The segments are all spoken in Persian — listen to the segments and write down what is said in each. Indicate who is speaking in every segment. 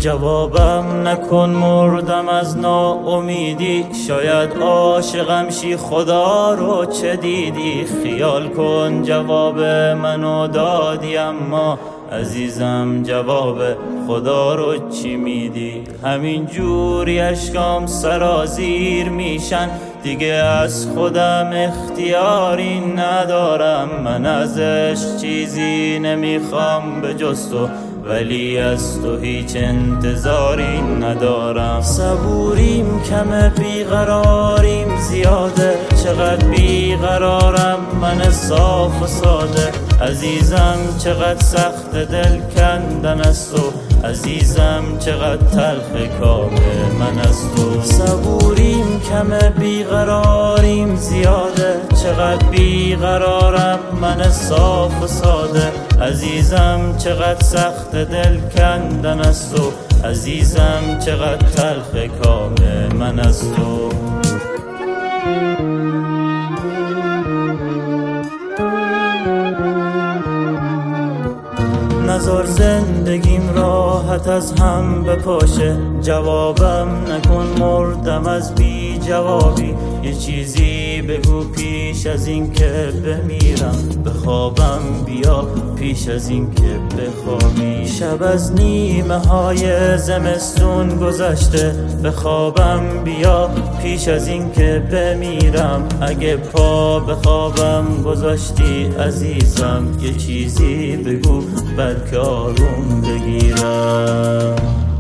Speaker 1: جوابم نکن مردم از ناامیدی، شاید عاشقم شی خدا رو چه دیدی. خیال کن جواب منو دادی اما عزیزم جواب خدا رو چی میدی. همین جوری اشکام سرازیر میشن، دیگه از خودم اختیاری ندارم. من از عشق چیزی نمیخوام به جز تو، ولی از تو هیچ انتظاری ندارم. صبوریم کمه بیقراریم زیاده، چقدر بیقرارم من صاف و ساده. عزیزم چقدر سخت دل کندن از تو، عزیزم چقدر تلخ کام من از تو. صبوریم کمه بیقراریم زیاده، چقدر بیقرارم من صاف و ساده. عزیزم چقدر سخت دل کندن از تو، عزیزم چقدر تلخ کام من از تو. نذار زندگیم راحت از هم بپاشه، جوابم نکن مردم از بی جوابی. یه چیزی بگو پیش از این که بمیرم، بخوابم بیا پیش از این که بخوابی. شب از نیمه های زمستون گذشته، بخوابم بیا پیش از این که بمیرم. اگه پا بخوابم گذاشتی عزیزم، یه چیزی بگو بلکه آروم بگیرم.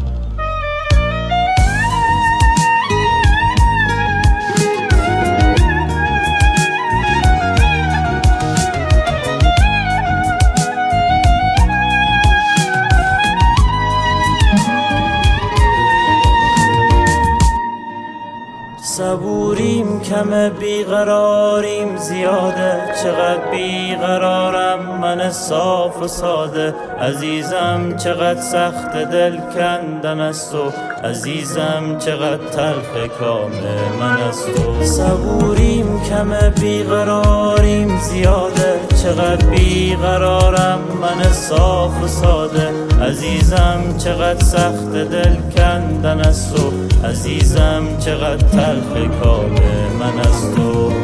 Speaker 1: صبوریم کمه بیقراریم زیاده، چقدر بیقرارم من صاف و ساده. عزیزم چقدر سخت دل کندن از تو، عزیزم چقدر تلخ کام من از تو. صبوریم کمه بیقراریم زیاده، چقدر بیقرارم من صاف و ساده. عزیزم چقدر سخت دل کندن از تو، عزیزم چقدر تلخ کام من از تو.